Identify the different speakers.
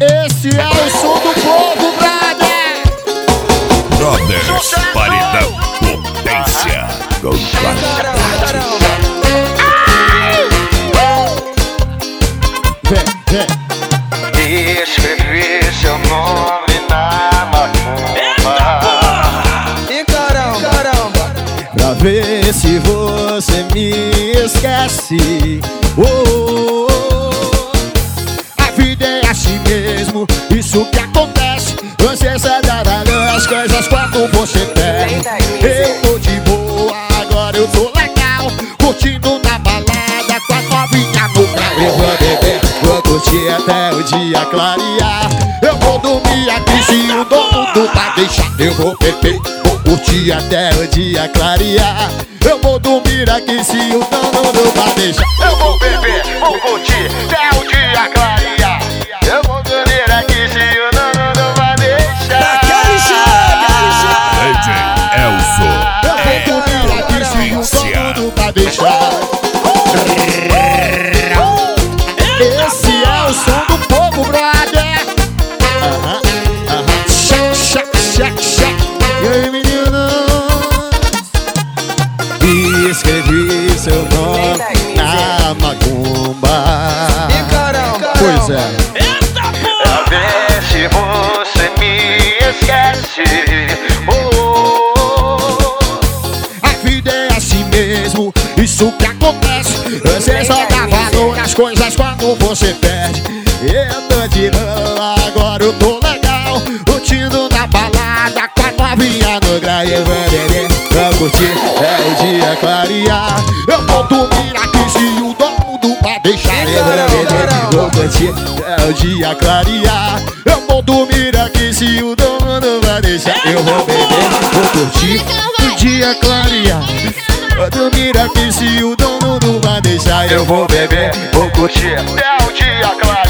Speaker 1: Esse é o som do povo, brother.
Speaker 2: Brothers, paredão, potência.
Speaker 3: Escrevi seu nome na macumba.
Speaker 4: E caramba,
Speaker 1: Pra ver se você me esquece. Oh, a vida é assim mesmo, isso que acontece. Você só dá valor às coisas quando você perde. Eu tô de boa, agora eu tô legal, curtindo na balada com a novinha no carro. Eu vou beber, vou curtir até o dia clarear. Eu vou dormir aqui se o dono do bar deixar. Eu vou beber, vou curtir até o dia clarear. Eu vou dormir aqui se o dono do bar deixar.
Speaker 3: Eu vou beber, vou curtir até o dia clarear. Eu vou dormir aqui se o dono não vai deixar.
Speaker 2: DJ Elson.
Speaker 1: Eu vou dormir aqui se o dono do bar deixar. Esse é o som do povo, brother. Check. E aí, menino? Escrevi seu nome na macumba.
Speaker 4: e caramba.
Speaker 1: Pois é.
Speaker 3: Pra ver se você me esquece.
Speaker 1: A vida é assim mesmo, isso que acontece. Você só dá valor às coisas quando você perde. Eu tô de boa, agora eu tô legal, curtindo na balada com a novinha no grau. Eu vou beber, vou curtir, é o dia clarear. Eu vou dormir aqui se o dono do bar deixar. Eu vou beber, vou curtir, é o dia clarear. Eu vou dormir aqui se o dono não vai deixar. Eu vou beber, vou curtir, o dia clarear. Vou dormir aqui se o dono não vai deixar.
Speaker 3: Eu vou beber, vou curtir até o dia clarear.